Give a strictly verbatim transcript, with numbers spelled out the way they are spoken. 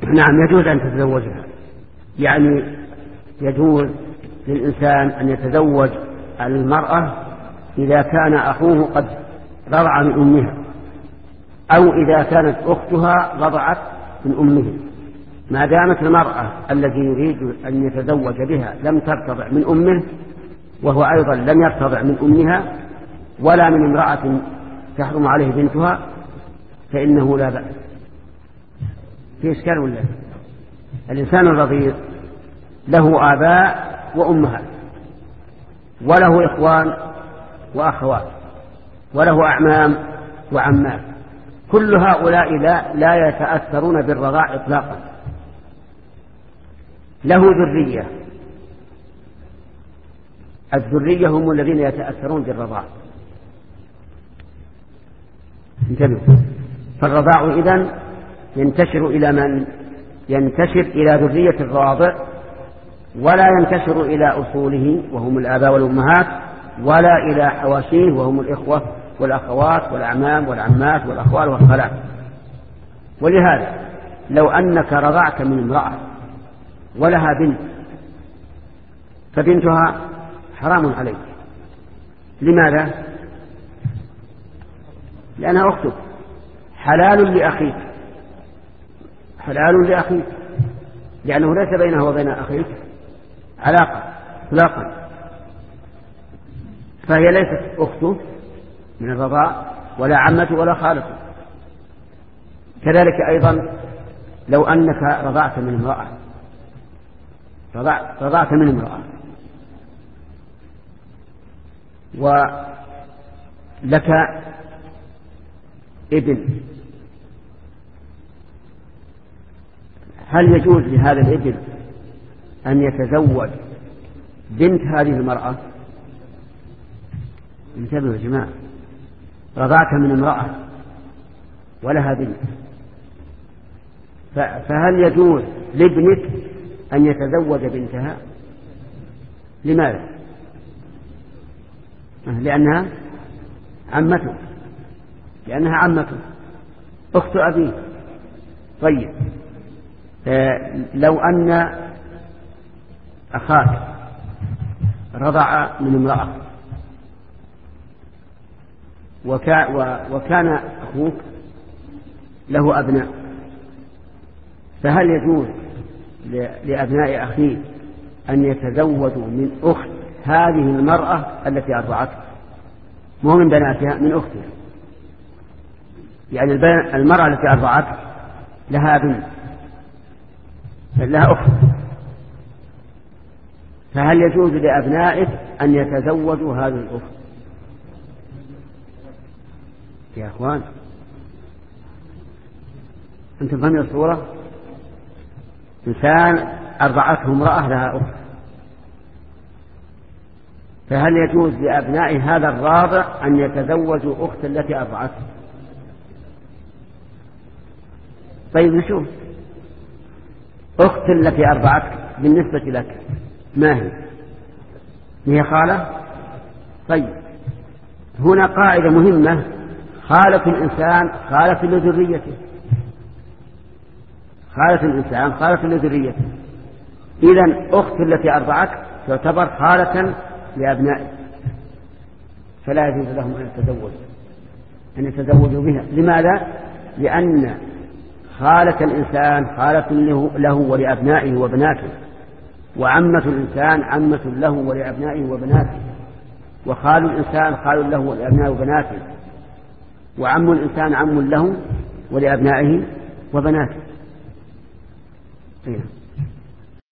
نعم يجوز أن تتزوجها، يعني يجوز للإنسان أن يتزوج المرأة إذا كان أخوه قد رضع من أمها، أو إذا كانت أختها رضعت من أمه، ما دامت المرأة التي يريد أن يتزوج بها لم ترتضع من أمه، وهو أيضا لم يرتضع من أمها ولا من امرأة تحرم عليه بنتها، فإنه لا بأس. في إشكال ولا؟ الإنسان الرضيع له آباء وأمهات، وله إخوان وأخوات، وله أعمام وعمات، كل هؤلاء لا, لا يتأثرون بالرضاع إطلاقا. له ذرية، الذرية هم الذين يتأثرون بالرضاع. انتبهوا، فالرضاع إذن ينتشر إلى من؟ ينتشر إلى ذرية الراضع، ولا ينتشر إلى أصوله وهم الآباء والأمهات، ولا إلى حواشيه وهم الإخوة والأخوات والأعمام والعمات والأخوال والخالات. ولهذا لو أنك رضعت من امرأة ولها بنت، فبنتها حرام عليك. لماذا؟ لأنها أختك، حلال لأخيك، حلال لأخيك، لأنه ليس بينه وبين أخيك علاقة إطلاقا، فهي ليست أخته من الرضاع ولا عمته ولا خالته. كذلك أيضا لو أنك رضعت من امرأة رضعت من امرأة ولك ابن، هل يجوز لهذا الابن أن يتزوج بنت هذه المرأة؟ انتبهوا يا جماعة، رضعت من امرأة ولها بنت، فهل يجوز لابنك أن يتزوج بنتها؟ لماذا؟ لأنها عمته، لأنها عمته أخت أبيه. طيب لو أن أخاك رضع من امرأة وكان أخوك له أبناء، فهل يجوز لأبناء أخيه أن يتزوجوا من أخت هذه المرأة التي أرضعته؟ مو من بناتها، من أختها، يعني المرأة التي أرضعته لها بنت لها أخت، فهل يجوز لأبنائك أن يتزوجوا هذه الأخت؟ يا أخوان أنتم فهموا الصورة؟ إنسان أرضعته امرأة لها أخت، فهل يجوز لأبناء هذا الراضع أن يتزوجوا أخت التي أرضعته؟ طيب نشوف، أخت التي أرضعتك بالنسبة لك ما هي؟ هي خالة؟ طيب هنا قاعدة مهمة، خالة الإنسان خالة لذريته، خالة الإنسان خالة لذريته، إذن أخت التي أرضعتك تعتبر خالة لأبنائك، فلا يجوز لهم أن يتزوجوا أن يتزوجوا بها. لماذا؟ لأن خالة الإنسان خالة له ولأبنائه وبناته، وعمة الإنسان عمة له ولأبنائه وبناته، وخال الإنسان خال له ولأبنائه وبناته، وعم الإنسان عم له ولأبنائه وبناته.